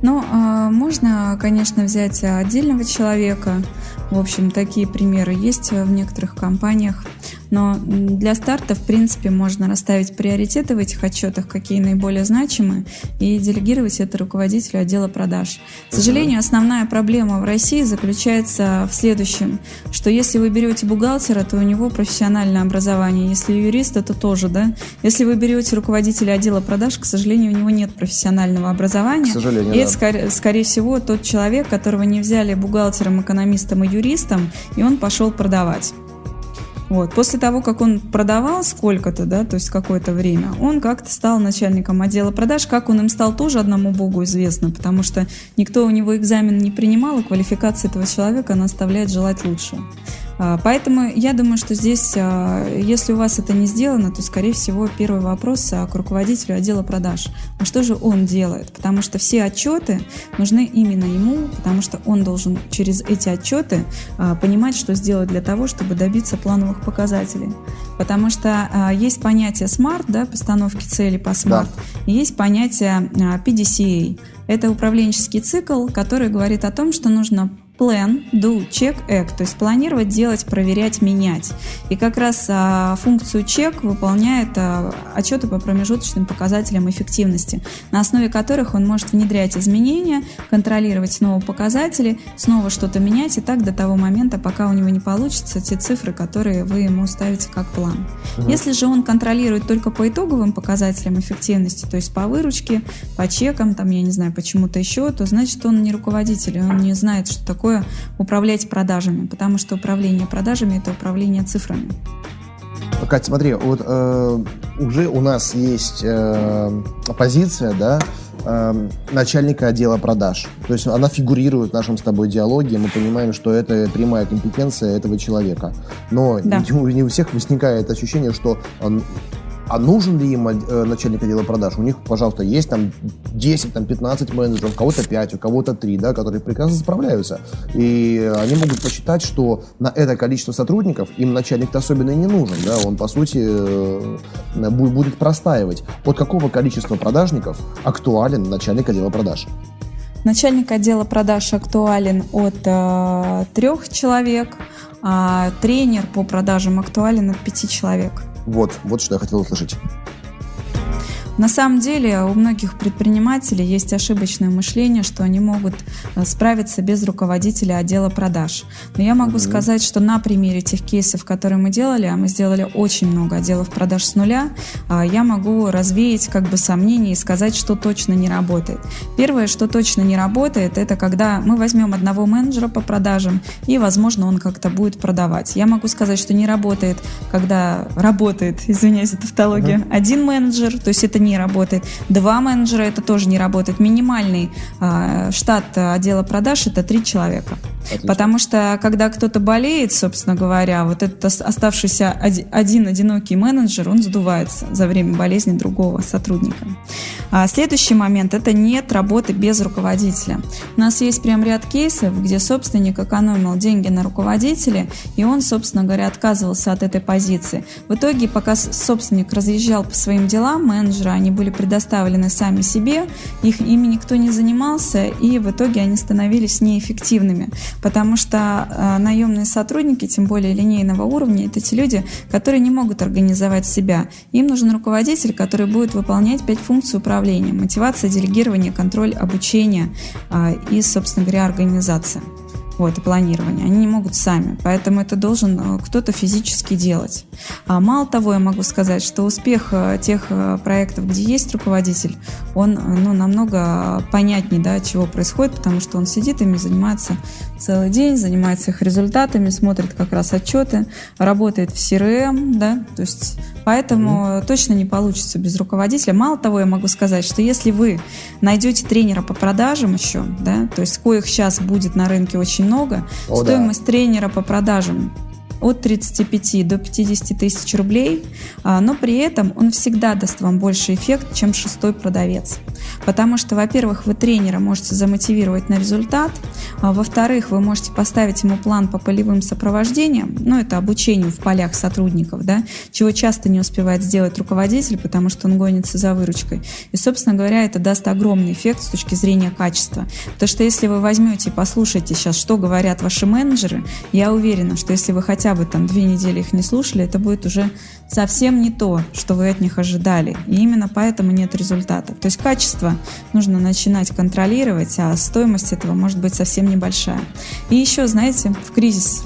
Можно, конечно, взять отдельного человека. В общем, такие примеры есть в некоторых компаниях. Но для старта, в принципе, можно расставить приоритеты в этих отчетах, какие наиболее значимы, и делегировать это руководителю отдела продаж. К сожалению, основная проблема в России заключается в следующем, что если вы берете бухгалтера, то у него профессиональное образование, если юрист, это тоже, да. Если вы берете руководителя отдела продаж, к сожалению, у него нет профессионального образования. К сожалению, и это, скорее всего, тот человек, которого не взяли бухгалтером, экономистом и юристом, и он пошел продавать. После того, как он продавал сколько-то, да, то есть какое-то время, он как-то стал начальником отдела продаж. Как он им стал, тоже одному Богу известно, потому что никто у него экзамен не принимал, и квалификация этого человека, она оставляет желать лучшего. Поэтому я думаю, что здесь, если у вас это не сделано, то, скорее всего, первый вопрос к руководителю отдела продаж. А что же он делает? Потому что все отчеты нужны именно ему, потому что он должен через эти отчеты понимать, что сделать для того, чтобы добиться плановых показателей. Потому что есть понятие SMART, да, постановки целей по SMART, да. И есть понятие PDCA. Это управленческий цикл, который говорит о том, что нужно plan, do, check, act, то есть планировать, делать, проверять, менять. И как раз функцию check выполняет отчеты по промежуточным показателям эффективности, на основе которых он может внедрять изменения, контролировать снова показатели, снова что-то менять, и так до того момента, пока у него не получатся те цифры, которые вы ему ставите как план. Если же он контролирует только по итоговым показателям эффективности, то есть по выручке, по чекам, там, я не знаю, почему-то еще, то значит он не руководитель, он не знает, что такое управлять продажами, потому что управление продажами – это управление цифрами. Катя, смотри, уже у нас есть позиция, да, начальника отдела продаж. То есть она фигурирует в нашем с тобой диалоге, мы понимаем, что это прямая компетенция этого человека. Но да. Не у всех возникает ощущение, что а нужен ли им начальник отдела продаж? У них, пожалуйста, есть там 10, там 15 менеджеров, у кого-то 5, у кого-то 3, да, которые прекрасно справляются. И они могут посчитать, что на это количество сотрудников им начальник-то особенно не нужен. Да, он, по сути, будет простаивать. От какого количества продажников актуален начальник отдела продаж? Начальник отдела продаж актуален от 3 человек, а тренер по продажам актуален от 5 человек. Вот что я хотел услышать. На самом деле у многих предпринимателей есть ошибочное мышление, что они могут справиться без руководителя отдела продаж. Но я могу сказать, что на примере тех кейсов, которые мы делали, а мы сделали очень много отделов продаж с нуля, я могу развеять сомнения и сказать, что точно не работает. Первое, что точно не работает, это когда мы возьмем одного менеджера по продажам и, возможно, он как-то будет продавать. Я могу сказать, что не работает, когда работает, извиняюсь за тавтологию, один менеджер, то есть это не работает. 2 менеджера, это тоже не работает. Минимальный штат отдела продаж – это 3 человека. Отлично. Потому что, когда кто-то болеет, собственно говоря, вот этот оставшийся один одинокий менеджер, он сдувается за время болезни другого сотрудника. Следующий момент – это нет работы без руководителя. У нас есть прям ряд кейсов, где собственник экономил деньги на руководителе, и он, собственно говоря, отказывался от этой позиции. В итоге, пока собственник разъезжал по своим делам, менеджеры, они были предоставлены сами себе, ими никто не занимался, и в итоге они становились неэффективными. Потому что наемные сотрудники, тем более линейного уровня, это те люди, которые не могут организовать себя. Им нужен руководитель, который будет выполнять 5 функций управления: мотивация, делегирование, контроль, обучение и, собственно говоря, организация. И планирование. Они не могут сами, поэтому это должен кто-то физически делать. Мало того, я могу сказать, что успех тех проектов, где есть руководитель, он намного понятнее, да, чего происходит, потому что он сидит, ими занимается целый день, занимается их результатами, смотрит как раз отчеты, работает в CRM, да, то есть поэтому точно не получится без руководителя. Мало того, я могу сказать, что если вы найдете тренера по продажам еще, да, то есть коих сейчас будет на рынке очень много, стоимость тренера по продажам от 35 до 50 тысяч рублей, но при этом он всегда даст вам больше эффект, чем шестой продавец. Потому что, во-первых, вы тренера можете замотивировать на результат, во-вторых, вы можете поставить ему план по полевым сопровождениям, это обучению в полях сотрудников, да, чего часто не успевает сделать руководитель, потому что он гонится за выручкой. И, собственно говоря, это даст огромный эффект с точки зрения качества. Потому что если вы возьмете и послушаете сейчас, что говорят ваши менеджеры, я уверена, что если вы хотя бы 2 недели их не слушали, это будет уже совсем не то, что вы от них ожидали. И именно поэтому нет результатов. То есть качество нужно начинать контролировать, а стоимость этого может быть совсем небольшая. И еще, знаете, в кризис,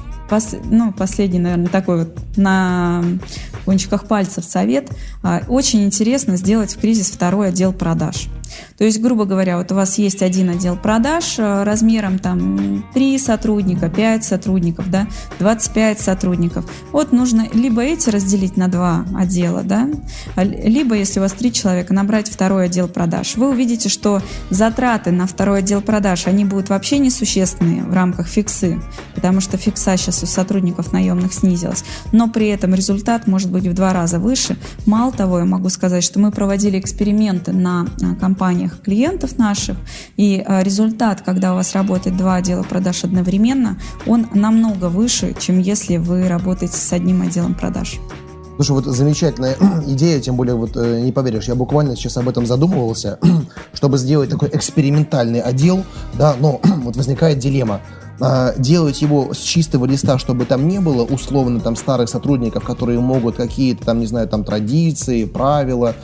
последний, наверное, такой на кончиках пальцев совет, очень интересно сделать в кризис второй отдел продаж. То есть, грубо говоря, у вас есть один отдел продаж размером 3 сотрудника, 5 сотрудников, 25 сотрудников. Нужно либо эти разделить на 2 отдела, либо, если у вас 3 человека, набрать второй отдел продаж. Вы увидите, что затраты на второй отдел продаж, они будут вообще несущественные в рамках фиксы, потому что фикса сейчас у сотрудников наемных снизилась, но при этом результат может быть в 2 раза выше. Мало того, я могу сказать, что мы проводили эксперименты на компаниях клиентов наших, и результат, когда у вас работает 2 отдела продаж одновременно, он намного выше, чем если вы работаете с одним отделом продаж. Слушай, замечательная идея, тем более, не поверишь, я буквально сейчас об этом задумывался, чтобы сделать такой экспериментальный отдел, но возникает дилемма. Делать его с чистого листа, чтобы там не было условно старых сотрудников, которые могут какие-то традиции, правила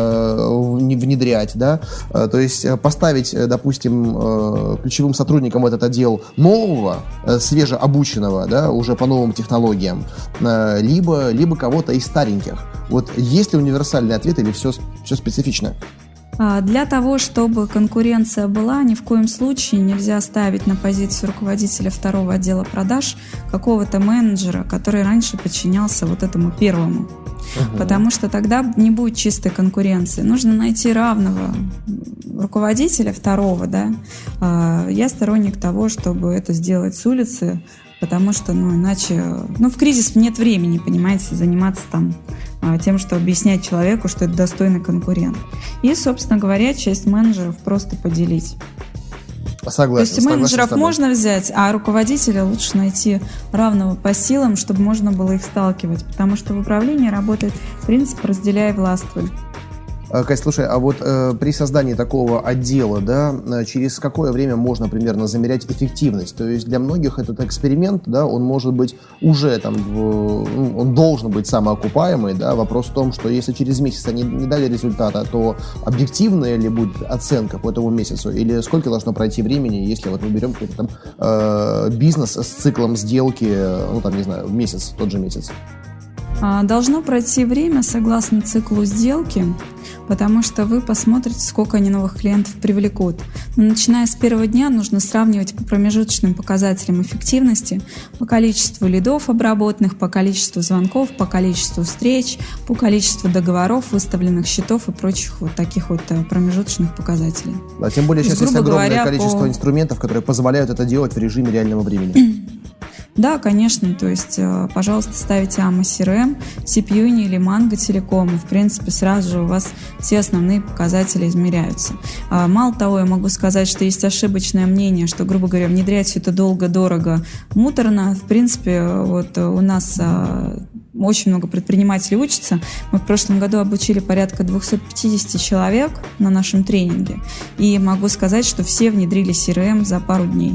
внедрять, то есть поставить, допустим, ключевым сотрудником в этот отдел нового, свежеобученного, уже по новым технологиям, либо кого-то из стареньких. Есть ли универсальный ответ или все специфично? Для того, чтобы конкуренция была, ни в коем случае нельзя ставить на позицию руководителя второго отдела продаж какого-то менеджера, который раньше подчинялся этому первому. Потому что тогда не будет чистой конкуренции. Нужно найти равного руководителя второго. Я сторонник того, чтобы это сделать с улицы, потому что, иначе... в кризис нет времени, понимаете, заниматься тем, что объяснять человеку, что это достойный конкурент. И, собственно говоря, часть менеджеров просто поделить. Согласен. То есть менеджеров можно взять, а руководителя лучше найти равного по силам, чтобы можно было их сталкивать. Потому что в управлении работает принцип «разделяй, властвуй». Кать, слушай, при создании такого отдела, через какое время можно примерно замерять эффективность? То есть для многих этот эксперимент, он может быть уже он должен быть самоокупаемый, вопрос в том, что если через месяц они не дали результата, то объективная ли будет оценка по этому месяцу, или сколько должно пройти времени, если мы берем какой-то бизнес с циклом сделки, месяц, тот же месяц? Должно пройти время согласно циклу сделки, потому что вы посмотрите, сколько они новых клиентов привлекут. Но начиная с первого дня нужно сравнивать по промежуточным показателям эффективности, по количеству лидов обработанных, по количеству звонков, по количеству встреч, по количеству договоров, выставленных счетов и прочих таких промежуточных показателей. Тем более сейчас есть огромное количество инструментов, которые позволяют это делать в режиме реального времени. Да, конечно, то есть, пожалуйста, ставите AMA CRM, CPUNI или Mango Telecom, и, в принципе, сразу же у вас все основные показатели измеряются. Мало того, я могу сказать, что есть ошибочное мнение, что, грубо говоря, внедрять все это долго, дорого, муторно. В принципе, у нас очень много предпринимателей учатся. Мы в прошлом году обучили порядка 250 человек на нашем тренинге, и могу сказать, что все внедрили CRM за пару дней.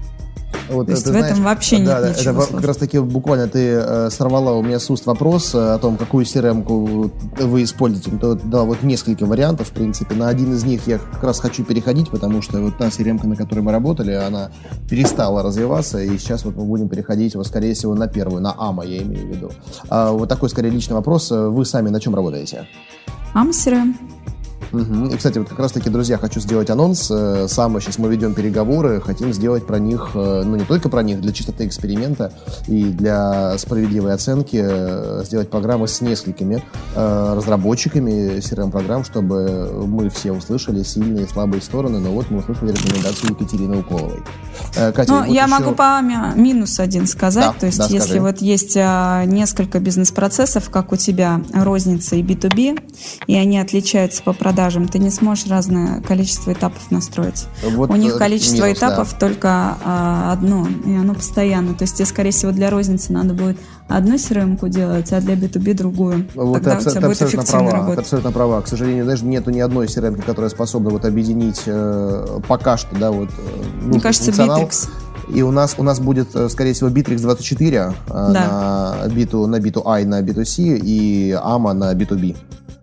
То есть в этом вообще нет ничего сложного. Как раз таки буквально ты сорвала у меня с уст вопрос о том, какую CRM-ку вы используете. Несколько вариантов, в принципе. На один из них я как раз хочу переходить, потому что та CRM-ка, на которой мы работали, она перестала развиваться, и сейчас мы будем переходить, скорее всего, на первую, на AMA, я имею в виду. Такой, скорее, личный вопрос. Вы сами на чем работаете? AMA CRM. И, кстати, вот как раз-таки, друзья, хочу сделать анонс. Сам сейчас мы ведем переговоры, хотим сделать про них, ну не только про них, для чистоты эксперимента и для справедливой оценки, сделать программы с несколькими разработчиками CRM-программ, чтобы мы все услышали сильные и слабые стороны. Но вот мы услышали рекомендацию Екатерины Уколовой. Катя, вот я могу по минус один сказать. Да, то есть, да, если скажи. вот есть несколько бизнес-процессов, как у тебя розница и B2B, и они отличаются по продажам, ты не сможешь разное количество этапов настроить. Вот у них количество минус, этапов только одно, и оно постоянно. То есть тебе, скорее всего, для розницы надо будет одну CRM-ку делать, а для B2B другую. Вот Тогда у тебя будет эффективно работать. Ты абсолютно права. К сожалению, даже нету ни одной CRM, которая способна вот объединить пока что, да, вот мне кажется, Bittrex. И у нас будет, скорее всего, Bittrex 24 на B2I, на B2C и AMA на B2B.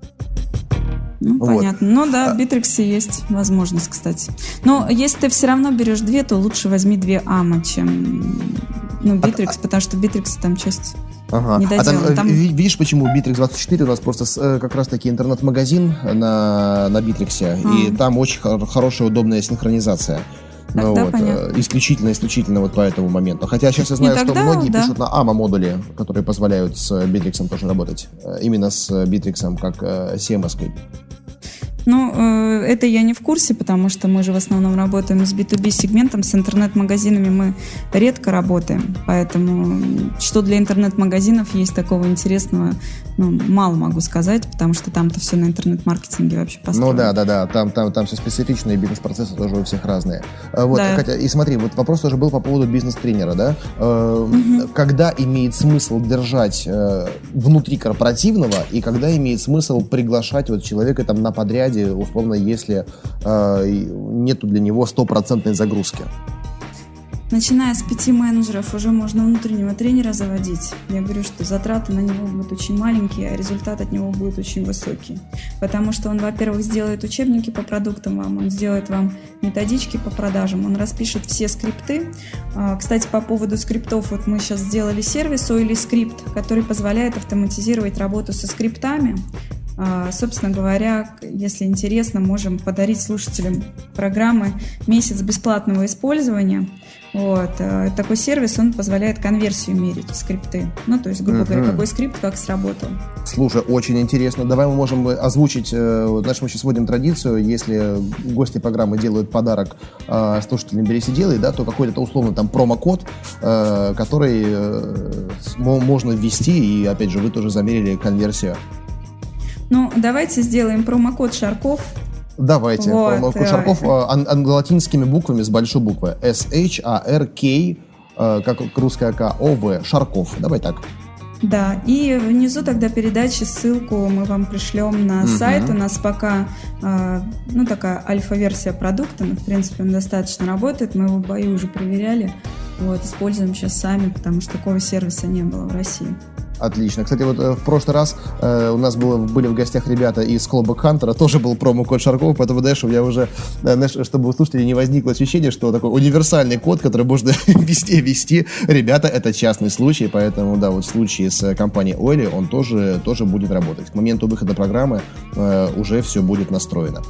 Ну, вот. Понятно. Ну да, в Bittrex есть возможность, кстати. Но если ты все равно берешь две, то лучше возьми две AMA, чем Bittrex, потому что в Bittrex там часть не доделана. Там, видишь, почему Bittrex 24 у нас просто как раз-таки интернет-магазин на Bittrex, и там очень хорошая, удобная синхронизация. Ну, вот, исключительно вот по этому моменту. Хотя сейчас я знаю, что многие пишут на AMA-модуле, которые позволяют с Bittrex тоже работать. Именно с Bittrex как CMS-кой. Ну, это я не в курсе, потому что мы же в основном работаем с B2B сегментом, с интернет-магазинами мы редко работаем, поэтому что для интернет-магазинов есть такого интересного, мало могу сказать, потому что там-то все на интернет-маркетинге вообще построено. Ну да, там все специфичные бизнес-процессы тоже у всех разные. Вот, да. Катя, и смотри, вот вопрос тоже был по поводу бизнес-тренера, да? Когда имеет смысл держать внутри корпоративного и когда имеет смысл приглашать вот человека там на подряде, условно, если нету для него 100% загрузки? Начиная с 5 менеджеров уже можно внутреннего тренера заводить. Я говорю, что затраты на него будут очень маленькие, а результат от него будет очень высокий. Потому что он, во-первых, сделает учебники по продуктам вам, он сделает вам методички по продажам, он распишет все скрипты. Кстати, по поводу скриптов, вот мы сейчас сделали сервис Oily Script, который позволяет автоматизировать работу со скриптами. Собственно говоря, если интересно, можем подарить слушателям программы месяц бесплатного использования. Вот. Такой сервис, он позволяет конверсию мерить в скрипты. Ну, то есть, грубо говоря, какой скрипт как сработал. Слушай, очень интересно. Давай мы можем озвучить, знаешь, мы сейчас вводим традицию, если гости программы делают подарок слушателям «Берись и делай», да, то какой-то условно там промокод, который можно ввести, и, опять же, вы тоже замерили конверсию. Ну, давайте сделаем промокод Шарков. Давайте. Вот. Промокод Шарков англо-латинскими буквами с большой буквы. SHARK, как русская К, ОВ, Шарков. Давай так. Да, и внизу тогда передачи ссылку мы вам пришлем на сайт. У нас пока, такая альфа-версия продукта, но, в принципе, он достаточно работает. Мы его в бою уже проверяли. Вот, используем сейчас сами, потому что такого сервиса не было в России. Отлично. Кстати, вот в прошлый раз у нас были в гостях ребята из Club Hunter, тоже был промокод Шарков, поэтому, знаешь, у меня уже, чтобы у слушателей не возникло ощущение, что такой универсальный код, который можно везде ввести. Ребята, это частный случай, поэтому, да, вот в случае с компанией Oily он тоже будет работать. К моменту выхода программы уже все будет настроено.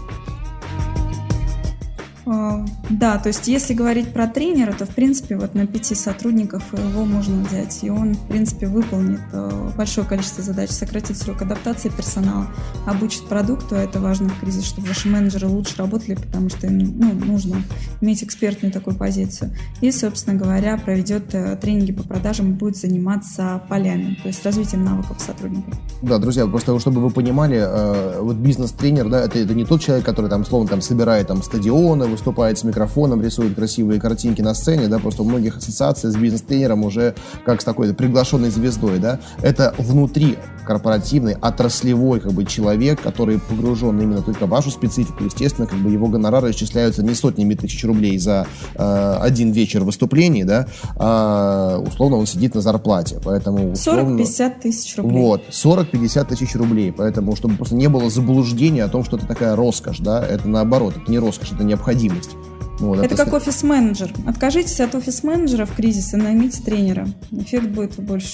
Да, то есть если говорить про тренера, то в принципе вот на 5 сотрудников его можно взять, и он в принципе выполнит большое количество задач, сократит срок адаптации персонала, обучит продукту, а это важно в кризис, чтобы ваши менеджеры лучше работали, потому что им нужно иметь экспертную такую позицию. И, собственно говоря, проведет тренинги по продажам и будет заниматься полями, то есть развитием навыков сотрудников. Да, друзья, просто чтобы вы понимали, вот бизнес-тренер, да, это не тот человек, который там словно там собирает там стадионы, выступает с микрофоном, рисует красивые картинки на сцене, да, просто у многих ассоциация с бизнес-тренером уже как с такой приглашенной звездой, да, это внутри корпоративный, отраслевой как бы человек, который погружен именно только в вашу специфику, естественно, как бы его гонорары исчисляются не сотнями тысяч рублей за один вечер выступлений, да, а условно он сидит на зарплате, поэтому условно, 40-50 тысяч рублей. Вот, 40-50 тысяч рублей, поэтому чтобы просто не было заблуждения о том, что это такая роскошь, да, это наоборот, это не роскошь, это необходимость. Вот, это как офис-менеджер. Откажитесь от офис-менеджера в кризис и наймите тренера. Эффект будет больше.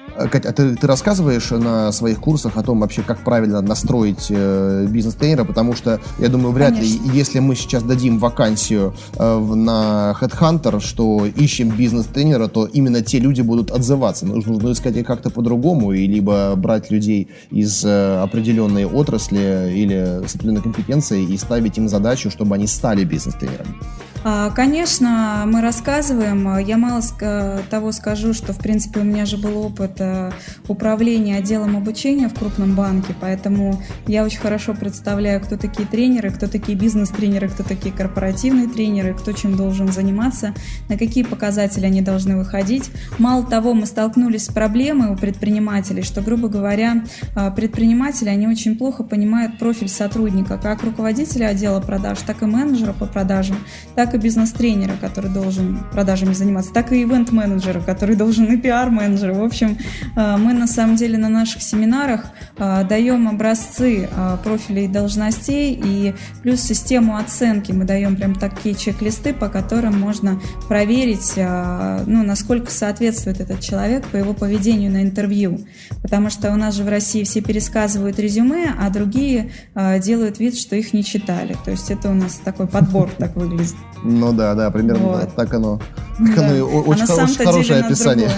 Кать, а ты рассказываешь на своих курсах о том вообще, как правильно настроить бизнес-тренера? Потому что, я думаю, вряд ли, если мы сейчас дадим вакансию на HeadHunter, что ищем бизнес-тренера, то именно те люди будут отзываться. Нужно искать их как-то по-другому, и либо брать людей из определенной отрасли или с определенной компетенцией и ставить им задачу, чтобы они стали бизнес-тренерами. Конечно, мы рассказываем. Я мало того скажу, что, в принципе, у меня же был опыт управления отделом обучения в крупном банке, поэтому я очень хорошо представляю, кто такие тренеры, кто такие бизнес-тренеры, кто такие корпоративные тренеры, кто чем должен заниматься, на какие показатели они должны выходить. Мало того, мы столкнулись с проблемой у предпринимателей, что, грубо говоря, предприниматели, они очень плохо понимают профиль сотрудника, как руководителя отдела продаж, так и менеджера по продажам, так и бизнес-тренера, который должен продажами заниматься, так и ивент-менеджера, который должен и пиар-менеджера. В общем, мы на самом деле на наших семинарах даем образцы профилей должностей и плюс систему оценки. Мы даем прям такие чек-листы, по которым можно проверить, насколько соответствует этот человек по его поведению на интервью. Потому что у нас же в России все пересказывают резюме, а другие делают вид, что их не читали. То есть это у нас такой подбор так выглядит. Ну да, примерно вот. Так оно. Очень хорошее описание.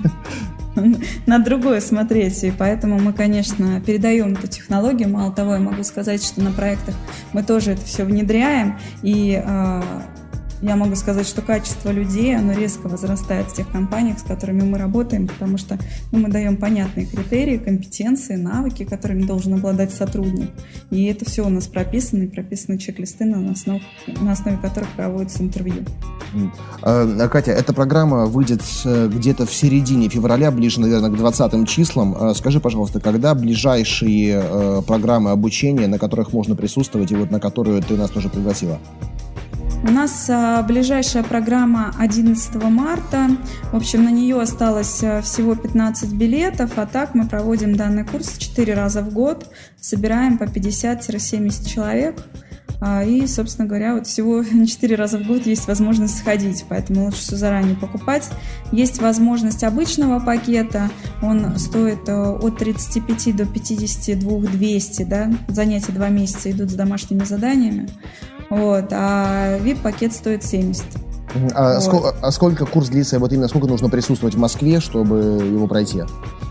На другое смотреть. И поэтому мы, конечно, передаем эту технологию. Мало того, я могу сказать, что на проектах мы тоже это все внедряем. И я могу сказать, что качество людей, оно резко возрастает в тех компаниях, с которыми мы работаем, потому что мы даем понятные критерии, компетенции, навыки, которыми должен обладать сотрудник. И это все у нас прописано, и прописаны чек-листы, на основе которых проводятся интервью. Катя, эта программа выйдет где-то в середине февраля, ближе, наверное, к 20 числам. Скажи, пожалуйста, когда ближайшие программы обучения, на которых можно присутствовать, и вот на которую ты нас тоже пригласила? У нас ближайшая программа 11 марта. В общем, на нее осталось всего 15 билетов, а так мы проводим данный курс 4 раза в год, собираем по 50-70 человек. И, собственно говоря, вот всего 4 раза в год есть возможность сходить, поэтому лучше все заранее покупать. Есть возможность обычного пакета, он стоит от 35 до 52 200, да? Занятия 2 месяца идут с домашними заданиями. Вот, а VIP-пакет стоит 70. Сколько курс длится? Вот именно сколько нужно присутствовать в Москве, чтобы его пройти?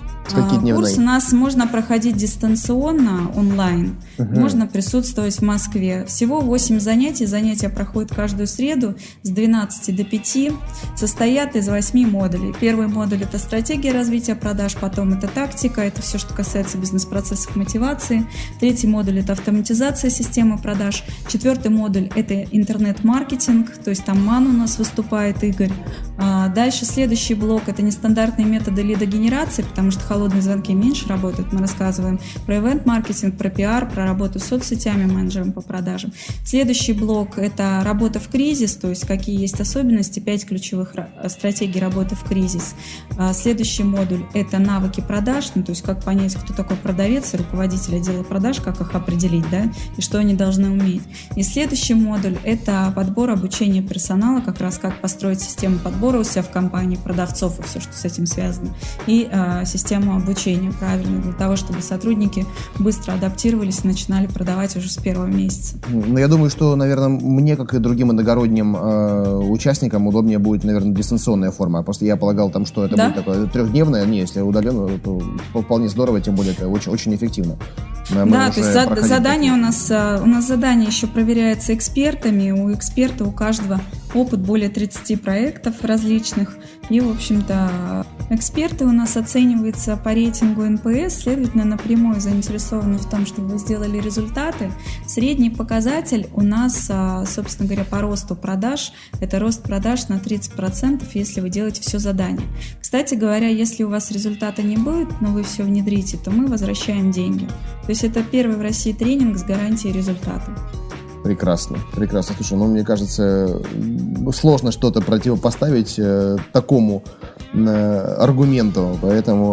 Курс у нас можно проходить дистанционно, онлайн, можно присутствовать в Москве. Всего 8 занятий. Занятия проходят каждую среду с 12 до 5, состоят из 8 модулей. Первый модуль – это стратегия развития продаж, потом это тактика, это все, что касается бизнес-процессов мотивации. Третий модуль – это автоматизация системы продаж. Четвертый модуль – это интернет-маркетинг, то есть там МАН у нас выступает Игорь. Дальше следующий блок – это нестандартные методы лидогенерации, потому что холодные звонки меньше работают. Мы рассказываем про ивент-маркетинг, про пиар, про работу с соцсетями, менеджером по продажам. Следующий блок – это работа в кризис, то есть какие есть особенности, 5 ключевых стратегий работы в кризис. Следующий модуль – это навыки продаж, то есть как понять, кто такой продавец и руководитель отдела продаж, как их определить, да, и что они должны уметь. И следующий модуль – это подбор обучения персонала, как раз как построить систему подбора у себя в компании, продавцов и все, что с этим связано, и систему обучения правильно, для того, чтобы сотрудники быстро адаптировались и начинали продавать уже с первого месяца. Ну, я думаю, что, наверное, мне, как и другим иногородним участникам, удобнее будет, наверное, дистанционная форма. Просто я полагал, там, что это будет такое трехдневное. Не, если удаленно, то вполне здорово, тем более это очень, очень эффективно. Да, то есть задание у нас задание еще проверяется экспертами. У эксперта, у каждого опыт более 30 проектов различных. И, в общем-то, эксперты у нас оцениваются по рейтингу НПС, следовательно, напрямую заинтересованы в том, чтобы вы сделали результаты. Средний показатель у нас, собственно говоря, по росту продаж, это рост продаж на 30%, если вы делаете все задание. Кстати говоря, если у вас результата не будет, но вы все внедрите, то мы возвращаем деньги. То есть это первый в России тренинг с гарантией результата. Прекрасно, прекрасно. Слушай, мне кажется, сложно что-то противопоставить такому аргументу, поэтому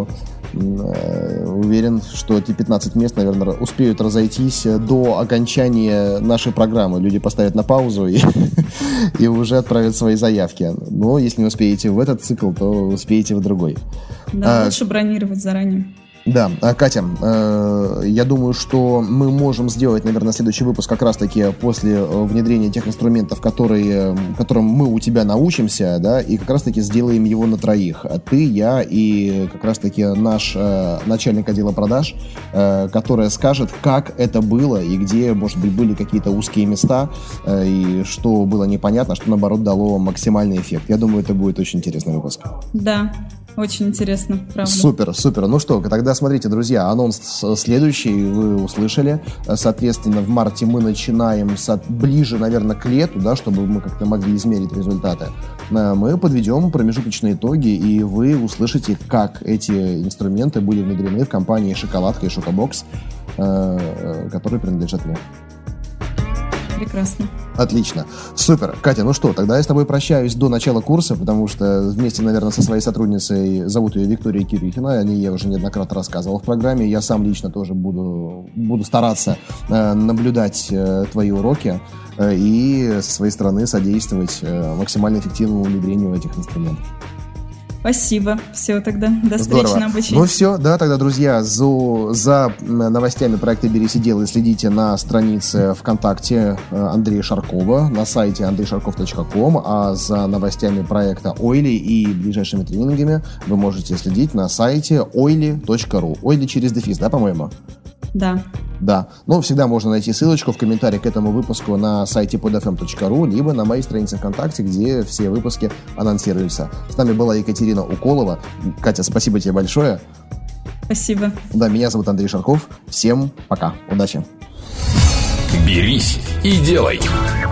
Уверен, что эти 15 мест, наверное, успеют разойтись до окончания нашей программы. Люди поставят на паузу и уже отправят свои заявки. Но если не успеете в этот цикл, то успеете в другой. Да, лучше бронировать заранее. Да, Катя, я думаю, что мы можем сделать, наверное, следующий выпуск как раз-таки после внедрения тех инструментов, которым мы у тебя научимся, да, и как раз-таки сделаем его на троих. Ты, я и как раз-таки наш начальник отдела продаж, которая скажет, как это было и где, может быть, были какие-то узкие места, и что было непонятно, что, наоборот, дало максимальный эффект. Я думаю, это будет очень интересный выпуск. Да. Очень интересно, правда. Супер. Ну что, тогда смотрите, друзья, анонс следующий вы услышали. Соответственно, в марте мы начинаем ближе, наверное, к лету, да, чтобы мы как-то могли измерить результаты. Мы подведем промежуточные итоги, и вы услышите, как эти инструменты были внедрены в компании «Шоколадка» и «Шокобокс», которые принадлежат мне. Прекрасно. Отлично. Супер. Катя, ну что, тогда я с тобой прощаюсь до начала курса, потому что вместе, наверное, со своей сотрудницей, зовут ее Виктория Кирюхина, о ней я уже неоднократно рассказывал в программе, я сам лично тоже буду стараться наблюдать твои уроки и со своей стороны содействовать максимально эффективному внедрению этих инструментов. Спасибо. Все тогда. До встречи на обучении. Ну все, да, тогда, друзья, за новостями проекта «Берись и делай» следите на странице ВКонтакте Андрея Шаркова, на сайте andreyshарков.com, а за новостями проекта Ойли и ближайшими тренингами вы можете следить на сайте oily.ru. Ойли через дефис, да, по-моему? Да. Ну, всегда можно найти ссылочку в комментарии к этому выпуску на сайте podfm.ru, либо на моей странице ВКонтакте, где все выпуски анонсируются. С нами была Екатерина Уколова. Катя, спасибо тебе большое. Спасибо. Да, меня зовут Андрей Шарков. Всем пока. Удачи. Берись и делай.